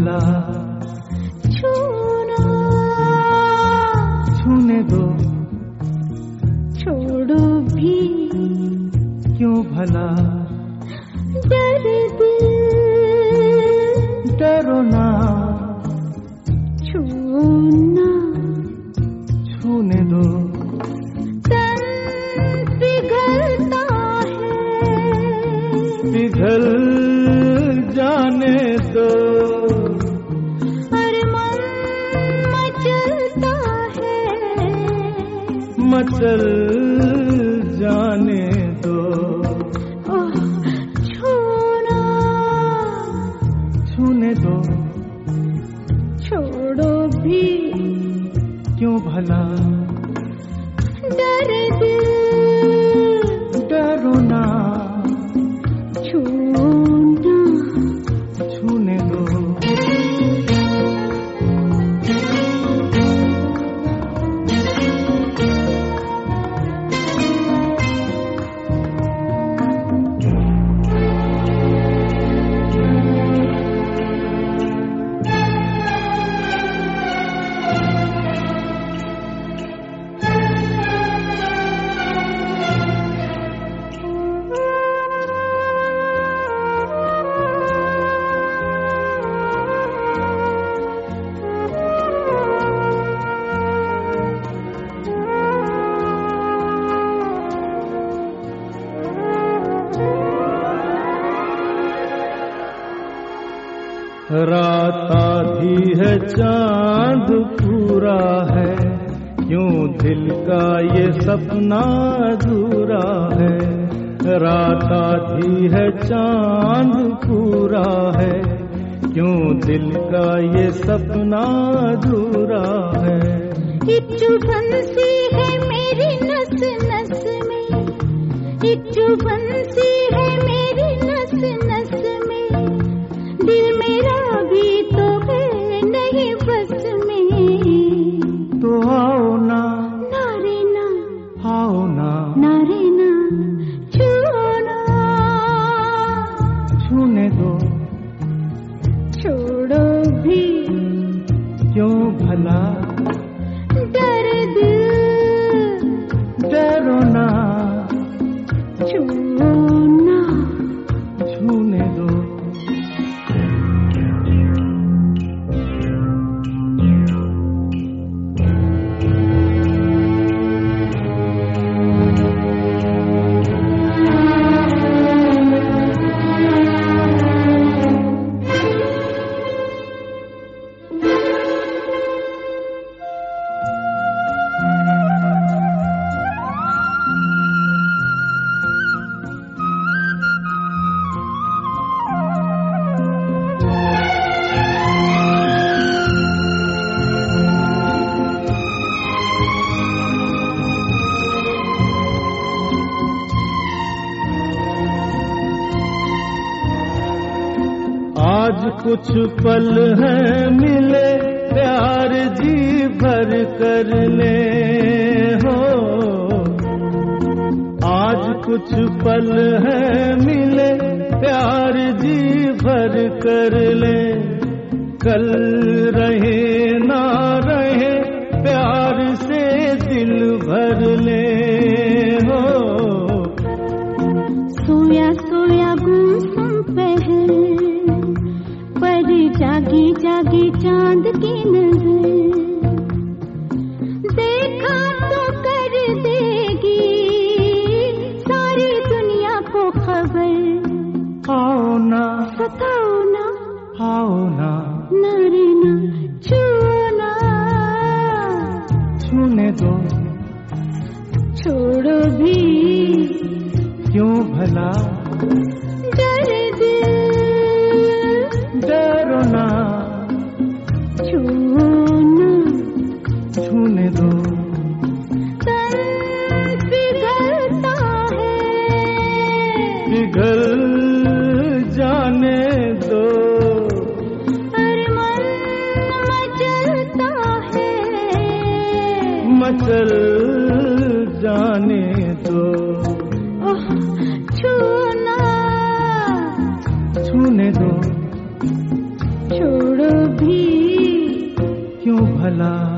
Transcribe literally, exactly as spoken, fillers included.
भला छूना, छूने दो, छोड़ो भी क्यों भला, डर दिल, डरो ना, छूना, छूने दो, तन पिघलता है, पिघल जाने दो, अरे मन मचलता है, मचल जाने दो, ओह छूना, छूने दो, छोड़ो भी क्यों भला, डर दिल, डरो ना, छूना, छूने दो। रात आधी है चांद पूरा है, क्यों दिल का ये सपना अधूरा है। रात आधी है चांद पूरा है, क्यों दिल का ये सपना अधूरा है। एक चुभन सी है मेरी नस नस में, एक चुभन सी है मेरी नस नस में, दिल मेरा भी तो है नहीं बस में। तो आओ ना, ना रे ना, आओ ना, ना रे ना, छूना, छूने दो, छोड़ो भी क्यों भला, डर दिल, डरो ना, छूना, छूने दो। आज कुछ पल हैं मिले प्यार जी भर करने हो, आज कुछ पल हैं मिले प्यार जी भर कर ले, कल रहे ना रहे प्यार से दिल भर ले हो। सोया सोया गुम पहल पर जागी जागी चांद की नजर, देखा तो कर देगी सारी दुनिया को खबर। आओ ना, सताओ ना, आओ ना, ना रे ना, छूना, छूने दो, छोड़ो भी क्यों भला, डर दिल, डरो ना, छूना, छूने दो, तन पिघलता है, पिघल जाने दो, अरे मन मचलता है, मचल जाने दो, ओह छूना, छूने दो, छोड़ो भी क्यों भला